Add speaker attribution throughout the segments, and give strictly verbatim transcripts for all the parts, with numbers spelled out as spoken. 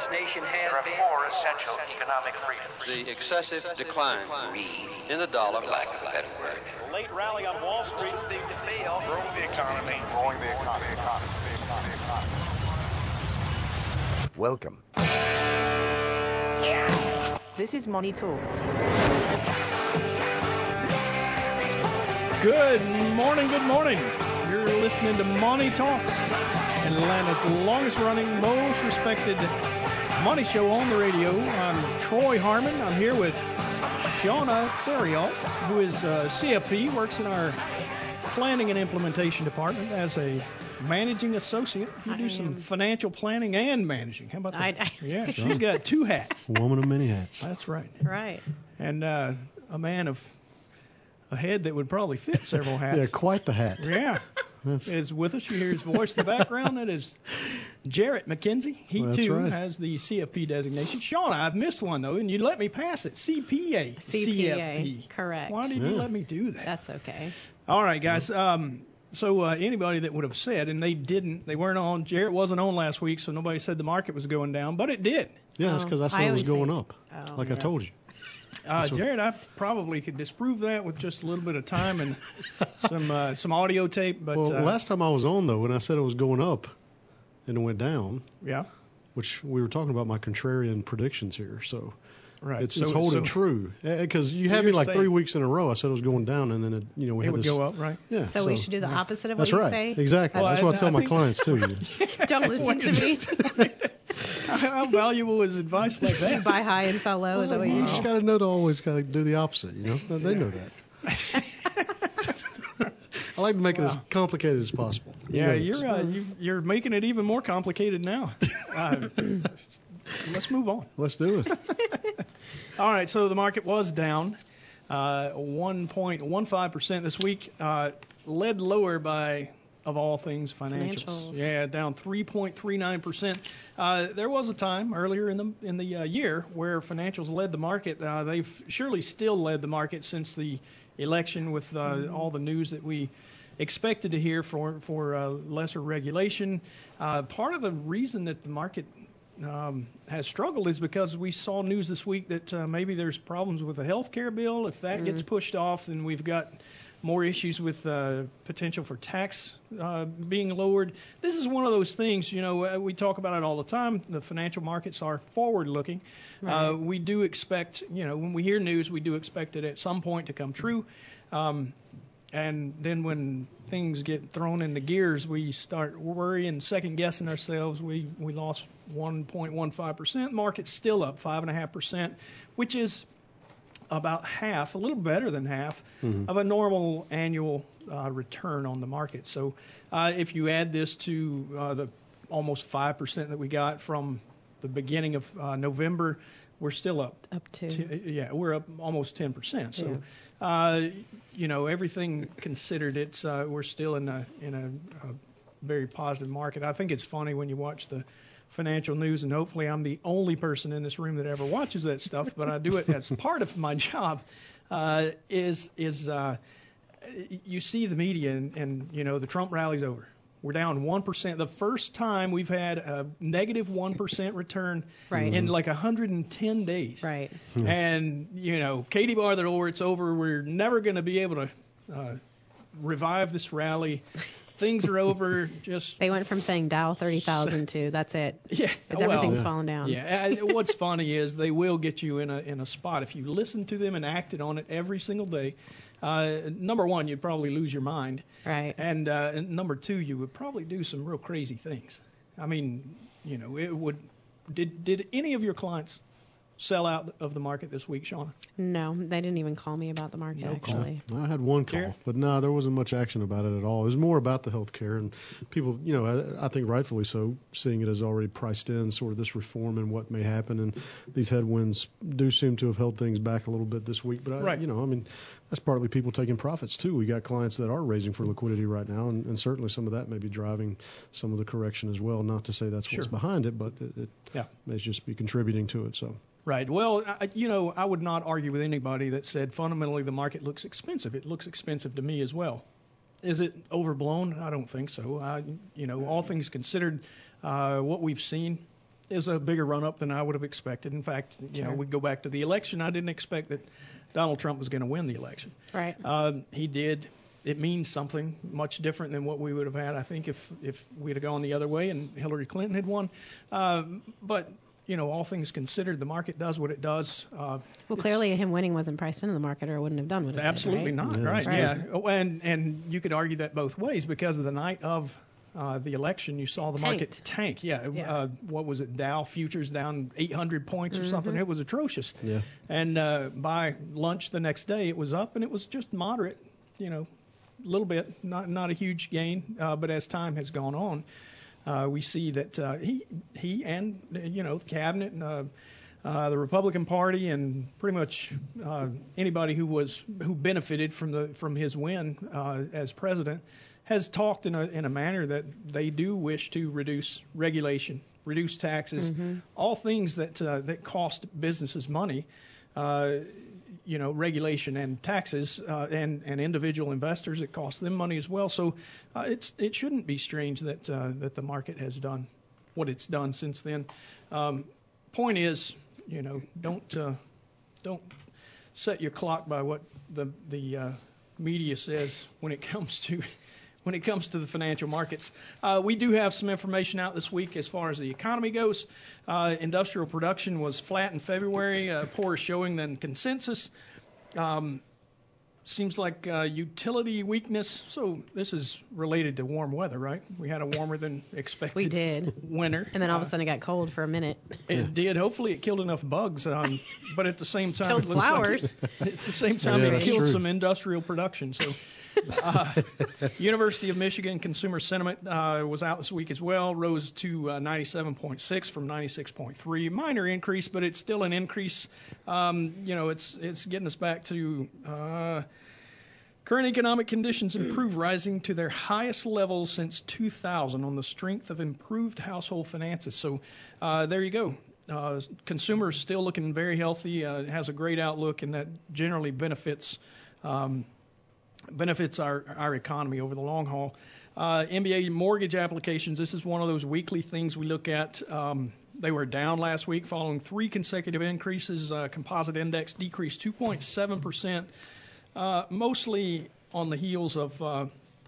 Speaker 1: this nation has
Speaker 2: There are
Speaker 1: been.
Speaker 2: four essential economic freedoms.
Speaker 3: The excessive decline in the dollar.
Speaker 4: For lack of a better word.
Speaker 5: The late rally on Wall Street.
Speaker 1: Too big to fail.
Speaker 2: Growing the economy. Growing the economy. The economy. The economy. The economy.
Speaker 6: Welcome.
Speaker 7: This is Money Talks.
Speaker 8: Good morning, good morning. You're listening to Money Talks, Atlanta's longest running, most respected money show on the radio. I'm Troy Harmon. I'm here with Shauna Theriault, who is uh, C F P, works in our planning and implementation department as a managing associate. You do I some am. financial planning and managing. How about that?
Speaker 9: I, I,
Speaker 8: yeah, she's got two hats.
Speaker 10: Woman of many hats.
Speaker 8: That's right.
Speaker 9: Right.
Speaker 8: And uh, a man of a head that would probably fit several hats.
Speaker 10: Yeah, quite the hat.
Speaker 8: Yeah. That's... is with us. You hear his voice in the background. That is Jarrett McKenzie. He,
Speaker 10: well,
Speaker 8: too,
Speaker 10: right.
Speaker 8: has the C F P designation. Shauna, I've missed one, though, and you let me pass it. C P A.
Speaker 9: C P A. C F P. Correct.
Speaker 8: Why did
Speaker 10: yeah.
Speaker 8: you let me do that?
Speaker 9: That's okay.
Speaker 8: All right, guys. Um, so uh, anybody that would have said, and they didn't, they weren't on, Jarrett wasn't on last week, so nobody said the market was going down, but it did.
Speaker 10: Yeah, that's because I said
Speaker 9: I
Speaker 10: it was going
Speaker 9: say,
Speaker 10: up,
Speaker 9: oh,
Speaker 10: like
Speaker 9: yeah.
Speaker 10: I told you.
Speaker 8: Uh, Jared, I probably could disprove that with just a little bit of time and some uh, some audio tape. But
Speaker 10: well,
Speaker 8: uh,
Speaker 10: last time I was on, though, when I said it was going up and it went down,
Speaker 8: yeah,
Speaker 10: which we were talking about my contrarian predictions here, so
Speaker 8: right,
Speaker 10: it's,
Speaker 8: so,
Speaker 10: it's holding
Speaker 8: so,
Speaker 10: true. Because you
Speaker 8: so
Speaker 10: had me like
Speaker 8: saying,
Speaker 10: three weeks in a row. I said it was going down, and then it, you know we
Speaker 8: it
Speaker 10: had
Speaker 8: would
Speaker 10: this,
Speaker 8: go up, right?
Speaker 10: Yeah.
Speaker 9: So, so we should do the opposite of what
Speaker 10: that's
Speaker 9: you
Speaker 10: right.
Speaker 9: say.
Speaker 10: Exactly.
Speaker 8: Well,
Speaker 10: that's
Speaker 8: I,
Speaker 10: what I tell
Speaker 8: I
Speaker 10: my
Speaker 8: think,
Speaker 10: clients too.
Speaker 9: Don't listen to me.
Speaker 8: How valuable is advice like that?
Speaker 9: Buy high and sell low.
Speaker 10: Well,
Speaker 9: is that what
Speaker 10: you
Speaker 9: you
Speaker 10: just got to know to always got to do the opposite. You know, they
Speaker 8: yeah.
Speaker 10: know that. I like to make wow. it as complicated as possible. You
Speaker 8: yeah,
Speaker 10: know
Speaker 8: you're uh, you, you're making it even more complicated now. Uh, let's move on.
Speaker 10: Let's do it.
Speaker 8: All right, so the market was down uh, one point one five percent this week, uh, led lower by, of all things, financials.
Speaker 9: Financials.
Speaker 8: Yeah, down three point three nine percent. Uh, there was a time earlier in the in the uh, year where financials led the market. Uh, they've surely still led the market since the election with uh, mm-hmm. all the news that we expected to hear for for uh, lesser regulation. Uh, part of the reason that the market um, has struggled is because we saw news this week that uh, maybe there's problems with the health care bill. If that mm-hmm. gets pushed off, then we've got more issues with uh, potential for tax uh, being lowered. This is one of those things, you know, we talk about it all the time. The financial markets are forward-looking. Right. Uh, we do expect, you know, when we hear news, we do expect it at some point to come true. Um, and then when things get thrown into gears, we start worrying, second-guessing ourselves. We, we lost one point one five percent. Market's still up five point five percent, which is about half, a little better than half, mm-hmm. of a normal annual uh, return on the market. So uh, if you add this to uh, the almost five percent that we got from the beginning of uh, November, we're still up.
Speaker 9: Up to.
Speaker 8: T- yeah, we're up almost ten percent. So, yeah. uh, you know, everything considered, it's uh, we're still in a in a, a very positive market. I think it's funny when you watch the financial news, and hopefully I'm the only person in this room that ever watches that stuff, but I do it as part of my job, uh, is is uh, you see the media and, and, you know, the Trump rally's over. We're down one percent. The first time we've had a negative one percent return
Speaker 9: right.
Speaker 8: in like one hundred ten days.
Speaker 9: Right.
Speaker 10: Hmm.
Speaker 8: And, you know, Katie bar the door, it's over. We're never going to be able to uh, revive this rally. Things are over. Just
Speaker 9: they went from saying Dow thirty thousand to that's it.
Speaker 8: Yeah,
Speaker 9: it's,
Speaker 8: well,
Speaker 9: everything's
Speaker 8: yeah.
Speaker 9: falling down.
Speaker 8: Yeah. What's funny is they will get you in a in a spot if you listen to them and acted on it every single day. Uh, number one, you'd probably lose your mind.
Speaker 9: Right.
Speaker 8: And, uh, and number two, you would probably do some real crazy things. I mean, you know, it would. Did did any of your clients sell out of the market this week, Shauna?
Speaker 9: No, they didn't even call me about the market,
Speaker 8: no
Speaker 9: actually.
Speaker 10: Call. I had one call,
Speaker 8: Jared?
Speaker 10: but no, there wasn't much action about it at all. It was more about the health care, and people, you know, I, I think rightfully so, seeing it as already priced in, sort of this reform and what may happen, and these headwinds do seem to have held things back a little bit this week. But, I,
Speaker 8: right.
Speaker 10: you know, I mean, that's partly people taking profits, too. We got clients that are raising for liquidity right now, and, and certainly some of that may be driving some of the correction as well. Not to say that's
Speaker 8: sure.
Speaker 10: what's behind it, but it, it
Speaker 8: yeah.
Speaker 10: may just be contributing to it, so.
Speaker 8: Right. Well, I, you know, I would not argue with anybody that said fundamentally the market looks expensive. It looks expensive to me as well. Is it overblown? I don't think so. I, you know, all things considered, uh, what we've seen is a bigger run-up than I would have expected. In fact, you know, we go back to the election. I didn't expect that Donald Trump was going to win the election.
Speaker 9: Right.
Speaker 8: Uh, he did. It means something much different than what we would have had, I think, if if we'd have gone the other way and Hillary Clinton had won. Uh, but you know, all things considered, the market does what it does. Uh,
Speaker 9: Well, clearly him winning wasn't priced into the market, or it wouldn't have done what it
Speaker 8: absolutely
Speaker 9: did, right?
Speaker 8: not.
Speaker 10: Yeah,
Speaker 8: Right?
Speaker 10: that's
Speaker 8: Yeah. Oh, and and you could argue that both ways, because of the night of uh, the election, you saw the market
Speaker 9: Tanked.
Speaker 8: tank. Yeah.
Speaker 9: Yeah.
Speaker 8: Uh, what was it? Dow futures down eight hundred points or something. It was atrocious.
Speaker 10: Yeah.
Speaker 8: And uh, by lunch the next day, it was up, and it was just moderate. You know, a little bit, not not a huge gain. Uh, but as time has gone on, uh, we see that uh, he he and uh, you know the cabinet and uh, uh, the Republican Party and pretty much uh, anybody who was who benefited from the from his win uh, as president has talked in a in a manner that they do wish to reduce regulation, reduce taxes, all things that uh, that cost businesses money. Uh, you know, regulation and taxes uh, and and individual investors, it costs them money as well. So uh, it's it shouldn't be strange that uh, that the market has done what it's done since then. Um, point is, you know, don't uh, don't set your clock by what the the uh, media says when it comes to when it comes to the financial markets. Uh, we do have some information out this week as far as the economy goes. Uh, industrial production was flat in February, uh, poorer showing than consensus. Um, seems like uh, utility weakness. So this is related to warm weather, right? We had a warmer than expected
Speaker 9: We did.
Speaker 8: winter.
Speaker 9: And then all of
Speaker 8: Uh,
Speaker 9: a sudden it got cold for a minute.
Speaker 8: It did. Hopefully, it killed enough bugs. Um, but at the same time,
Speaker 9: Killed
Speaker 8: it looks
Speaker 9: flowers.
Speaker 8: Like it, at the same time,
Speaker 10: Yeah,
Speaker 8: it
Speaker 10: that's
Speaker 8: killed
Speaker 10: true.
Speaker 8: some industrial production. So, uh, University of Michigan consumer sentiment uh, was out this week as well. Rose to uh, ninety-seven point six from ninety-six point three. Minor increase, but it's still an increase. Um, you know, it's it's getting us back to. Uh, Current economic conditions improve, rising to their highest level since two thousand on the strength of improved household finances. So uh, there you go. Uh, consumers still looking very healthy. Uh, has a great outlook, and that generally benefits um, benefits our our economy over the long haul. Uh, M B A mortgage applications. This is one of those weekly things we look at. Um, they were down last week following three consecutive increases. Uh, composite index decreased two point seven percent. Uh, mostly on the heels of, uh,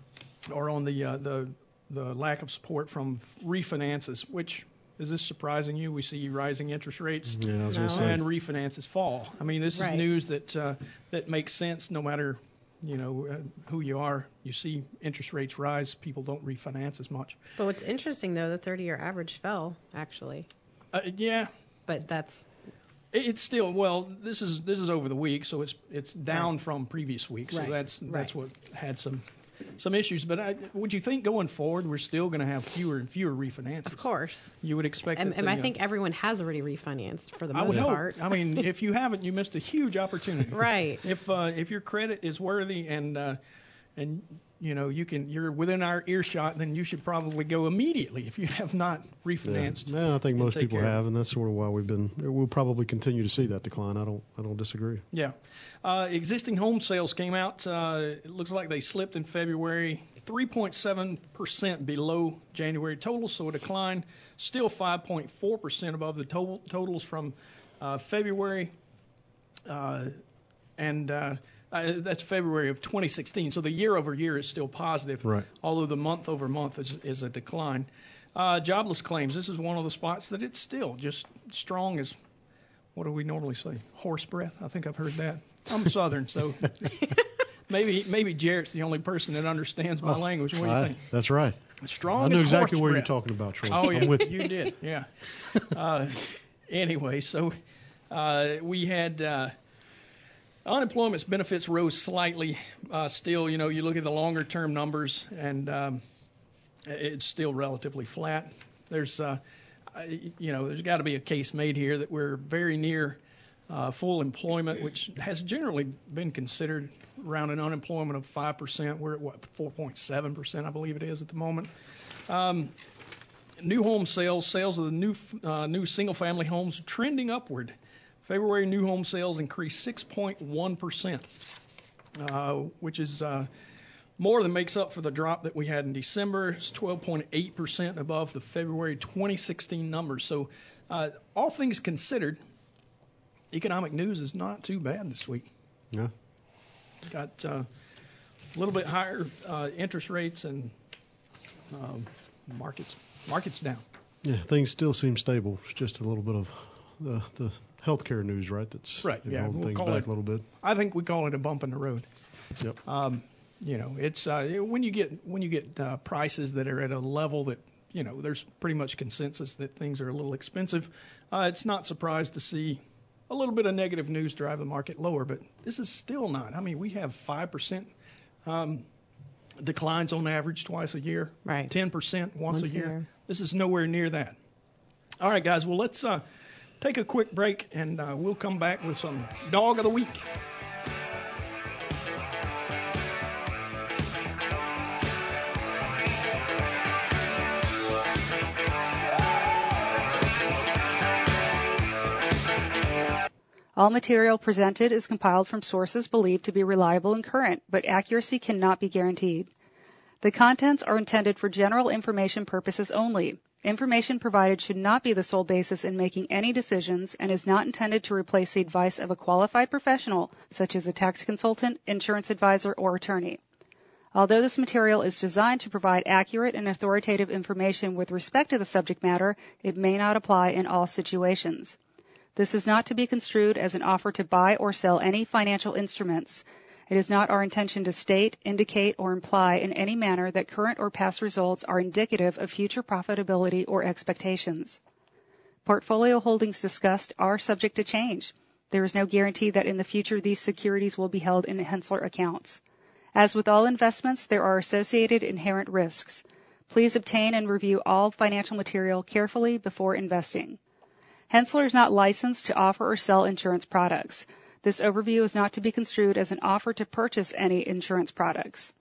Speaker 8: or on the uh, the the lack of support from refinances. Which, is this surprising you? We see rising interest rates
Speaker 10: Yeah, I was
Speaker 9: No.
Speaker 10: going to say.
Speaker 8: and refinances fall. I mean, this
Speaker 9: Right.
Speaker 8: is news that uh, that makes sense. No matter you know uh, who you are, you see interest rates rise. People don't refinance as much.
Speaker 9: But what's interesting, though, the thirty-year average fell, actually.
Speaker 8: Uh, yeah.
Speaker 9: But that's,
Speaker 8: It- It's still well. This is this is over the week, so it's it's down
Speaker 9: Right.
Speaker 8: from previous weeks. So
Speaker 9: Right.
Speaker 8: that's that's
Speaker 9: Right.
Speaker 8: what had some some issues. But I, would you think going forward we're still going to have fewer and fewer refinances?
Speaker 9: of course.
Speaker 8: You would expect.
Speaker 9: And,
Speaker 8: it to,
Speaker 9: and I
Speaker 8: you know-
Speaker 9: think everyone has already refinanced for the
Speaker 8: I would
Speaker 9: most
Speaker 8: hope.
Speaker 9: part.
Speaker 8: I mean, if you haven't, you missed a huge opportunity.
Speaker 9: Right.
Speaker 8: If uh, if your credit is worthy and uh, and you know you can you're within our earshot, then you should probably go immediately if you have not refinanced.
Speaker 10: Yeah. No, I think
Speaker 8: and
Speaker 10: most
Speaker 8: take
Speaker 10: people
Speaker 8: care of it.
Speaker 10: have, and that's sort of why we've been. We'll probably continue to see that decline. I don't. I don't disagree.
Speaker 8: Yeah. Uh, existing home sales came out. Uh, it looks like they slipped in February, three point seven percent below January totals, so a decline. Still five point four percent above the total, totals from uh, February. Uh, and uh, uh, that's February of twenty sixteen. So the year over year is still positive,
Speaker 10: Right.
Speaker 8: although the month over month is, is a decline. Uh, jobless claims. This is one of the spots that it's still just strong as, what do we normally say? Horse breath. I think I've heard that. I'm Southern, so maybe maybe Jarrett's the only person that understands my language. What do you
Speaker 10: I-
Speaker 8: think?
Speaker 10: that's right.
Speaker 8: Strong
Speaker 10: I know
Speaker 8: as
Speaker 10: exactly
Speaker 8: horse
Speaker 10: what
Speaker 8: breath.
Speaker 10: you're talking about, Troy.
Speaker 8: Oh yeah,
Speaker 10: I'm with
Speaker 8: you did. Yeah. Uh, anyway, so uh, we had uh, unemployment benefits rose slightly. Uh, still, you know, you look at the longer term numbers, and um, it's still relatively flat. There's, uh, I- you know, there's got to be a case made here that we're very near uh, full employment, which has generally been considered around an unemployment of five percent. We're at what, four point seven percent, I believe it is at the moment. Um, new home sales, sales of the new uh, new single-family homes trending upward. February new home sales increased six point one percent, uh, which is uh, more than makes up for the drop that we had in December. It's twelve point eight percent above the February twenty sixteen numbers. So uh, all things considered, economic news is not too bad this week.
Speaker 10: Yeah.
Speaker 8: Got uh, a little bit higher uh, interest rates and um, markets markets down.
Speaker 10: Yeah, things still seem stable. It's just a little bit of the, the healthcare news, right? That's
Speaker 8: Right,
Speaker 10: you know,
Speaker 8: yeah,
Speaker 10: holding
Speaker 8: we'll
Speaker 10: things
Speaker 8: call
Speaker 10: back
Speaker 8: it-
Speaker 10: a little bit.
Speaker 8: I think we call it a bump in the road.
Speaker 10: Yep.
Speaker 8: Um, you know, it's uh, when you get when you get uh, prices that are at a level that you know there's pretty much consensus that things are a little expensive. Uh, it's not surprised to see a little bit of negative news drive the market lower, but this is still not. I mean, we have five percent um, declines on average twice a year,
Speaker 9: Right.
Speaker 8: ten percent once,
Speaker 9: Once
Speaker 8: a
Speaker 9: a
Speaker 8: year.
Speaker 9: year.
Speaker 8: This is nowhere near that. All right, guys. Well, let's uh, take a quick break, and uh, we'll come back with some Dog of the Week.
Speaker 1: All material presented is compiled from sources believed to be reliable and current, but accuracy cannot be guaranteed. The contents are intended for general information purposes only. Information provided should not be the sole basis in making any decisions and is not intended to replace the advice of a qualified professional, such as a tax consultant, insurance advisor, or attorney. Although this material is designed to provide accurate and authoritative information with respect to the subject matter, it may not apply in all situations. This is not to be construed as an offer to buy or sell any financial instruments. It is not our intention to state, indicate, or imply in any manner that current or past results are indicative of future profitability or expectations. Portfolio holdings discussed are subject to change. There is no guarantee that in the future these securities will be held in Hensler accounts. As with all investments, there are associated inherent risks. Please obtain and review all financial material carefully before investing. Hensler is not licensed to offer or sell insurance products. This overview is not to be construed as an offer to purchase any insurance products.